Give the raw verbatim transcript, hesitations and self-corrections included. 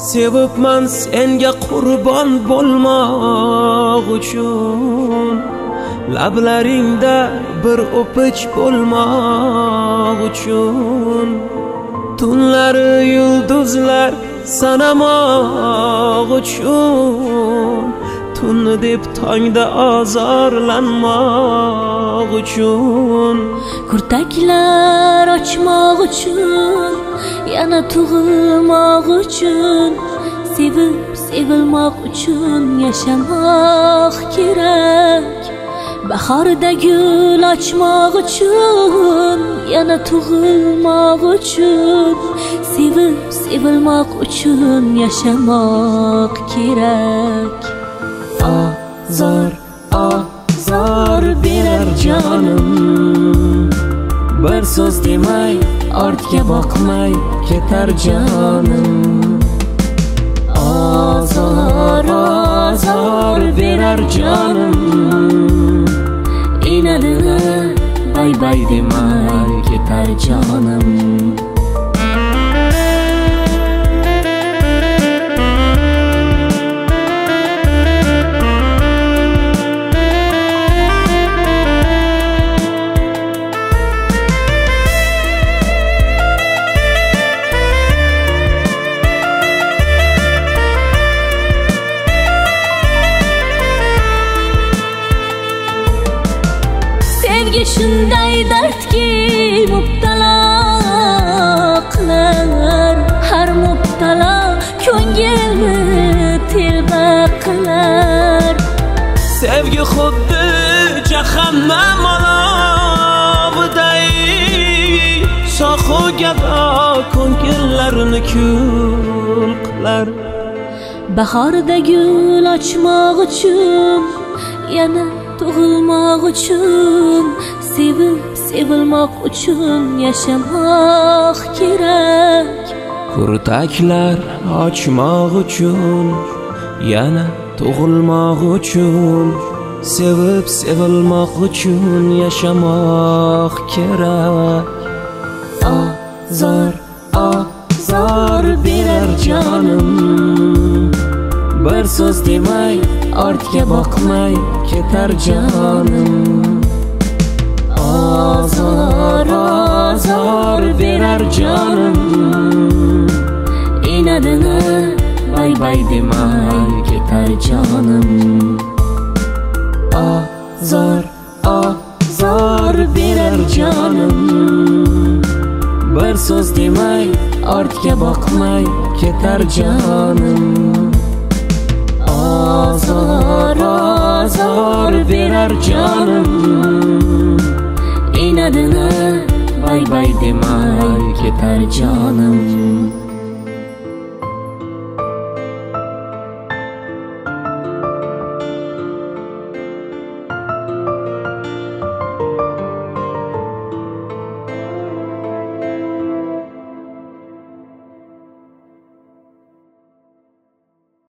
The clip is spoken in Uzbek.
Sevibman senga qurbon bo'lmoq uchun, lablaringda bir o'pich bo'lmoq uchun, tunlari yulduzlar sanamoq uchun, tunni deb tongda azorlanmoq uchun, kurtaklar ochmoq uchun, yana tug'ilmoq uchun, sevib sevilmoq uchun yashamoq kerak. Bahorda gul ochmoq uchun, yana tug'ilmoq uchun, sevib sevilmoq uchun yashamoq kerak. Azor, azor berar jonim, bir so'z demay, ortga boqmay ketar jonim. Azor, azor berar jonim, inadini bay bay demay ketar jonim. Sevgi shunday dardki mubtalo qilar, har mubtalo ko'ngilni telba qilar. Sevgi xuddi jahannam oloviday, shoxu gado ko'ngillarni kul qilar. Bahorda gul ochmoq uchun, yana tug'ilmoq uchun, sevib sevilmoq uchun yashamoq kerak. Kurtaklar ochmoq uchun, yana tug'ilmoq uchun, sevib sevilmoq uchun yashamoq kerak. Azor, azor berar jonim, bir so'z demay, ortga boqmay ketar jonim. Azor, azor berar jonim, inadini bay bay demay ketar jonim. Azor, azor berar jonim, bir so'z demay, ortga boqmay ketar jonim. Azor, azor berar jonim, inadini bay bay demay ketar jonim.